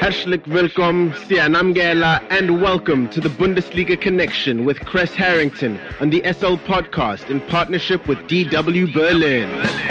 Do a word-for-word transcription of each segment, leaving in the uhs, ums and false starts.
Herzlich willkommen, Sianamgela, and welcome to the Bundesliga Connection with Chris Harrington on the S L Podcast in partnership with D W Berlin.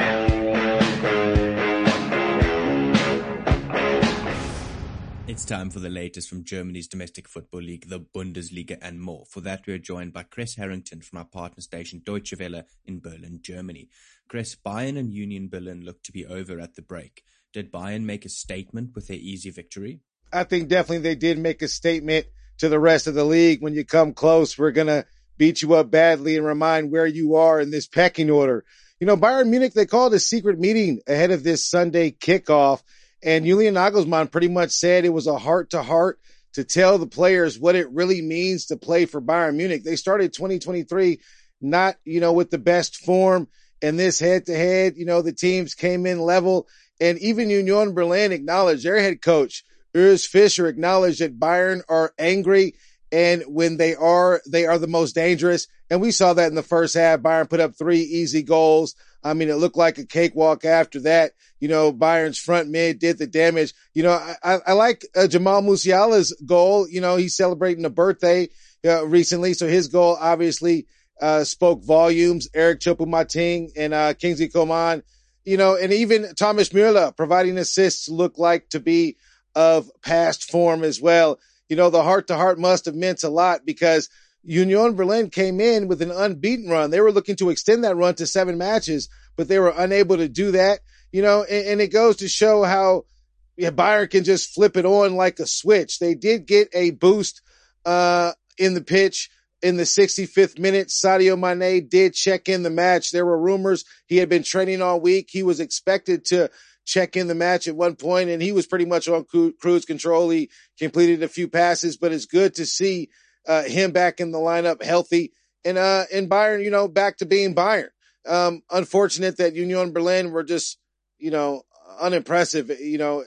It's time for the latest from Germany's domestic football league, the Bundesliga, and more. For that, we are joined by Chris Harrington from our partner station Deutsche Welle in Berlin, Germany. Chris, Bayern and Union Berlin look to be over at the break. Did Bayern make a statement with their easy victory? I think definitely they did make a statement to the rest of the league. When you come close, we're going to beat you up badly and remind where you are in this pecking order. You know, Bayern Munich, they called a secret meeting ahead of this Sunday kickoff, and Julian Nagelsmann pretty much said it was a heart-to-heart to tell the players what it really means to play for Bayern Munich. They started twenty twenty-three not, you know, with the best form, and this head-to-head, you know, the teams came in level. And even Union Berlin acknowledged, their head coach, Urs Fischer, acknowledged that Bayern are angry. And when they are, they are the most dangerous. And we saw that in the first half. Bayern put up three easy goals. I mean, it looked like a cakewalk after that. You know, Bayern's front mid did the damage. You know, I, I, I like uh, Jamal Musiala's goal. You know, he's celebrating a birthday uh, recently. So his goal obviously uh, spoke volumes. Eric Choupo-Moting and uh, Kingsley Coman. You know, and even Thomas Müller providing assists look like to be of past form as well. You know, the heart-to-heart must have meant a lot because Union Berlin came in with an unbeaten run. They were looking to extend that run to seven matches, but they were unable to do that. You know, and, and it goes to show how yeah, Bayern can just flip it on like a switch. They did get a boost uh in the pitch. In the sixty-fifth minute, Sadio Mane did check in the match. There were rumors he had been training all week. He was expected to check in the match at one point, and he was pretty much on cru- cruise control. He completed a few passes, but it's good to see uh, him back in the lineup healthy. And, uh, and Bayern, you know, back to being Bayern. Um, unfortunate that Union Berlin were just, you know, unimpressive, you know,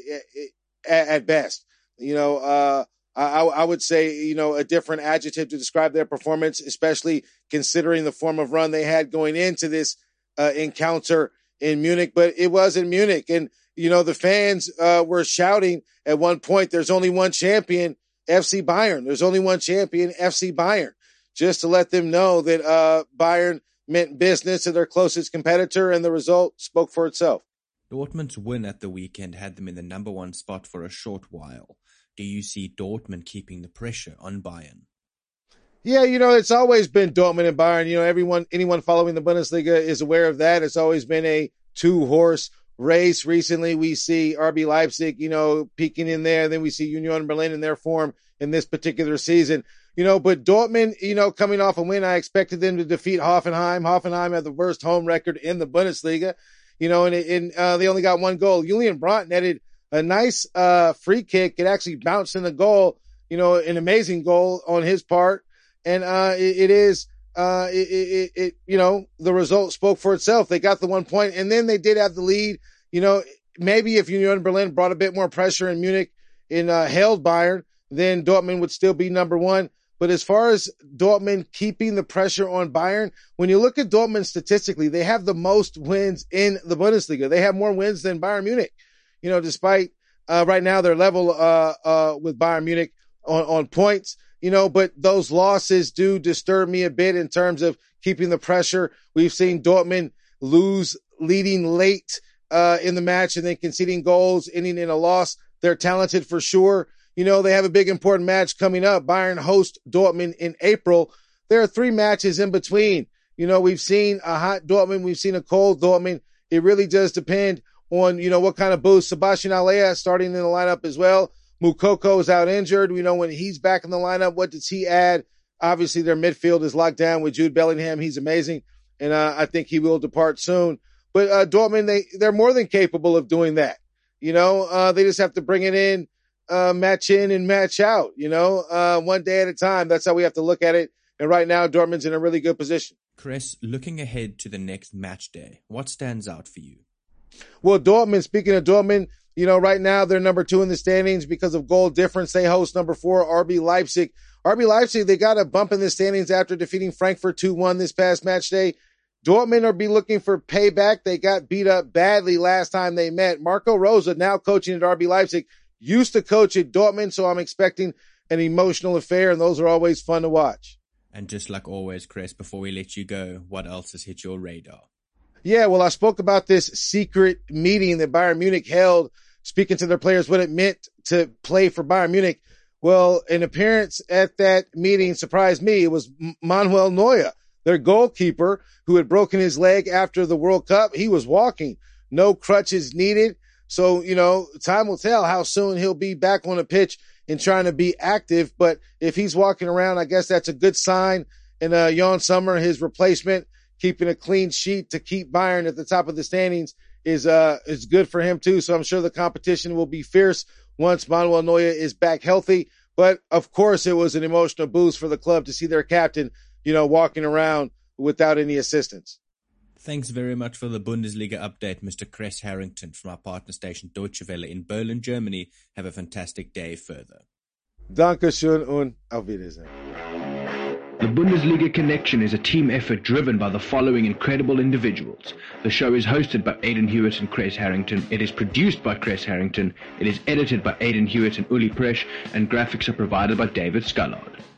at, at best. You know, uh, I, I would say, you know, a different adjective to describe their performance, especially considering the form of run they had going into this uh, encounter in Munich. But it was in Munich. And, you know, the fans uh, were shouting at one point, there's only one champion, F C Bayern. There's only one champion, F C Bayern, just to let them know that uh, Bayern meant business to their closest competitor, and the result spoke for itself. Dortmund's win at the weekend had them in the number one spot for a short while. Do you see Dortmund keeping the pressure on Bayern? Yeah, you know, it's always been Dortmund and Bayern. You know, everyone, anyone following the Bundesliga is aware of that. It's always been a two-horse race. Recently, we see R B Leipzig, you know, peaking in there. Then we see Union Berlin in their form in this particular season. You know, but Dortmund, you know, coming off a win, I expected them to defeat Hoffenheim. Hoffenheim had the worst home record in the Bundesliga. You know, and, and uh, they only got one goal. Julian Brandt netted a nice uh free kick. It actually bounced in the goal, you know, an amazing goal on his part. And uh it, it is uh it, it it you know, the result spoke for itself. They got the one point, and then they did have the lead. You know, maybe if Union Berlin brought a bit more pressure in Munich and uh held Bayern, then Dortmund would still be number one. But as far as Dortmund keeping the pressure on Bayern, when you look at Dortmund statistically, they have the most wins in the Bundesliga. They have more wins than Bayern Munich. You know, despite, uh, right now they're level, uh, uh, with Bayern Munich on, on points, you know, but those losses do disturb me a bit in terms of keeping the pressure. We've seen Dortmund lose leading late, uh, in the match and then conceding goals, ending in a loss. They're talented for sure. You know, they have a big important match coming up. Bayern host Dortmund in April. There are three matches in between. You know, we've seen a hot Dortmund. We've seen a cold Dortmund. It really does depend on, you know, what kind of boost. Sebastian Haller starting in the lineup as well. Moukoko is out injured. We know when he's back in the lineup, what does he add? Obviously, their midfield is locked down with Jude Bellingham. He's amazing. And uh, I think he will depart soon. But uh, Dortmund, they, they're more than capable of doing that. You know, uh, they just have to bring it in, uh, match in and match out, you know, uh, one day at a time. That's how we have to look at it. And right now, Dortmund's in a really good position. Chris, looking ahead to the next match day, what stands out for you? Well, Dortmund, speaking of Dortmund, you know, right now they're number two in the standings because of goal difference. They host number four, R B Leipzig. R B Leipzig, they got a bump in the standings after defeating Frankfurt two one this past match day. Dortmund are be looking for payback. They got beat up badly last time they met. Marco Rose now coaching at R B Leipzig. used to coach at Dortmund, so I'm expecting an emotional affair, and those are always fun to watch. And just like always, Chris, before we let you go, what else has hit your radar? Yeah, well, I spoke about this secret meeting that Bayern Munich held, speaking to their players what it meant to play for Bayern Munich. Well, an appearance at that meeting surprised me. It was Manuel Neuer, their goalkeeper, who had broken his leg after the World Cup. He was walking, no crutches needed. So, you know, time will tell how soon he'll be back on the pitch and trying to be active. But if he's walking around, I guess that's a good sign. And uh, Jan Sommer, his replacement, keeping a clean sheet to keep Bayern at the top of the standings is uh is good for him too. So I'm sure the competition will be fierce once Manuel Neuer is back healthy. But of course, it was an emotional boost for the club to see their captain, you know, walking around without any assistance. Thanks very much for the Bundesliga update, Mister Chris Harrington from our partner station Deutsche Welle in Berlin, Germany. Have a fantastic day further. Dankeschön und auf Wiedersehen. The Bundesliga Connection is a team effort driven by the following incredible individuals. The show is hosted by Aidan Hewitt and Chris Harrington. It is produced by Chris Harrington. It is edited by Aidan Hewitt and Uli Presch, and graphics are provided by David Scullard.